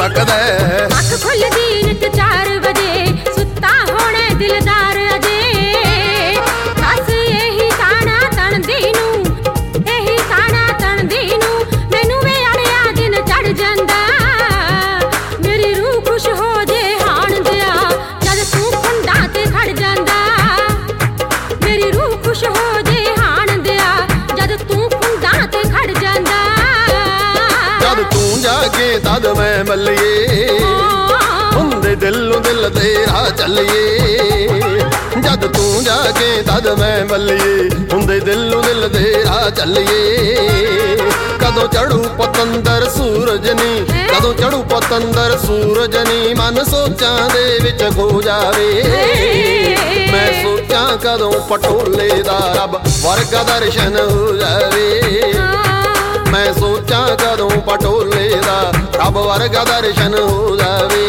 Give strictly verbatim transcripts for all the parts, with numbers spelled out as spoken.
तकदा अख खुलदी नित चार बजे सुता होणे दिलदार अजे दस यही ताना तणदी नू यही ताना तणदी नू मैनू वे अड़िया दिन चढ़ जांदा मेरी रूह खुश हो जे हाण दिया जद तू खुंडा ते खड़ जांदा मेरी रूह खुश हो जे हाण दिया जद तू खुंडा ते खड़ जांदा जद तू जागे तद मैं मल्लिए हुंदे दिलों दिल तेरा चलिए जद तू जागे तद मैं मल्लिए हुंदे दिलों दिल तेरा चलिए कदों चढ़ू पतंदर सूरज नी कदों चढ़ू पतंदर सूरज नी मन सोचां दे विच खो जावे मैं सोचां कदों पटोले दा रब वर्गा दर्शन हो जावे मैं सोचां कदों पटोले दा रब वर्गा दर्शन हो जावे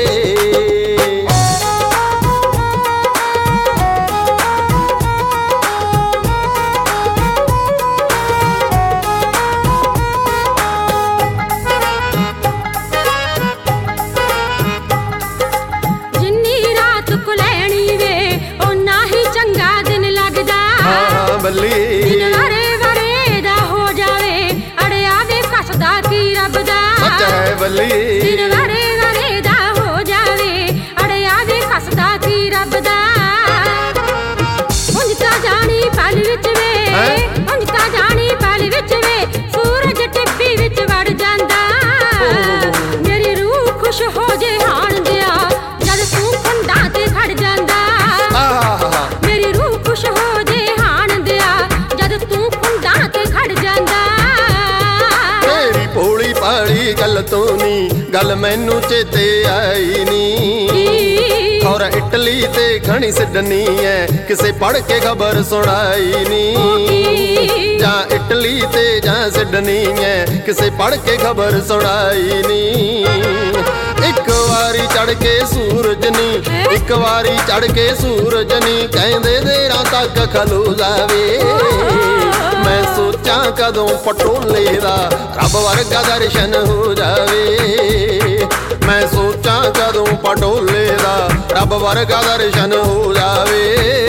जिन्नी रात को लैनी वे ओना ही चंगा दिन लगदा हाँ बल्ली दिन वारे वारे दा हो जावे अड़िया वे कसदा की रब दा सच है बल्ली दिन वारे वारे दा हो जावे अड़िया वे कसदा की रब दा उंज ता जानी पल विच वे उंज ता जानी पल विच वे सूरज टिब्बी विच वड़ जांदा मेरी रूह खुश हो जे हाण दिया जद तू खुंडा ते खड़ जांदा मेरी रूह खुश हो जे हाण दिया जद तू खुंडा ते खड़ जांदा तेरी भोली भाली गल तो नी गल मैनू चेते आई नी और इटली ते घणी सिडनी है किसे पढ़ के खबर सुनाई नी जा इटली ते जा सिडनी है किसे पढ़ के खबर सुनाई नी एक वारी चढ़ के सूरज नी एक वारी चढ़ के सूरज नी कहंदे देरा तक खलो जावे मैं सोचां कदों पटोले दा रब वर्गा दर्शन हो जावे मैं सोचां कदों पटोले दा रब वर्गा दर्शन हो जावे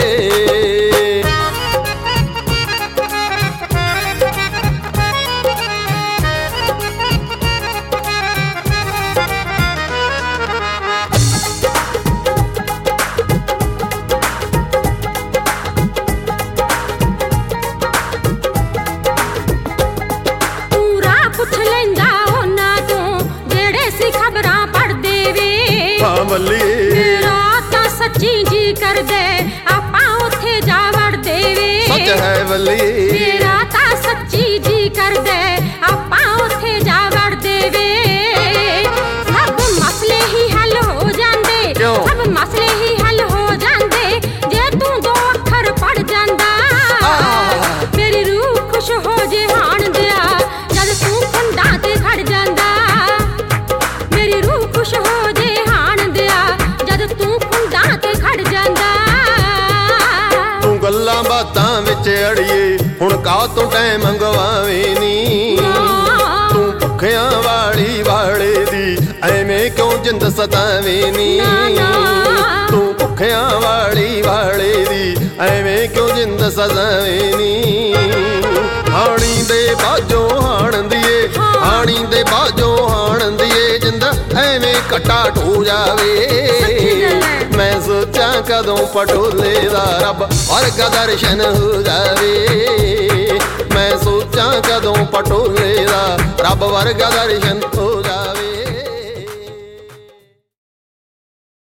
मेरा तां सच्ची जी कर दे आपां उत्थे जा वड़ देवे सच है बल्ली मेरा तां सच्ची जी कर दे आपां उत्थे जा वड़ देवे सब मसले ही हल हो जांदे सब मसले ही हल हो जांदे जे तू दो अखर पढ़ जांदा मेरी रूह खुश हो जे हाण दिया जद तू खुंडा ते खड़ जांदा मेरी रूह खुश हो जे हाण दिया जद तू खुंडा ते खड़ जांदा तू गल्लां बातां विच अड़िए हुण का तो टाइम गवावे नी तू भुखियां वाली वाले दी एवें क्यों जिंद सतावे नी तू भुखियां वाली वाले दी एवें क्यों जिंद सतावे नी हाणी दे बाजो हाण दिए हाणी दे बाजो हाण दिए जिंद एवें कटा ढो जावे मैं सोचां कदों पटोले दा रब वर्गा दर्शन हो जावे मैं सोचां कदों पटोले दा रब वर्गा दर्शन हो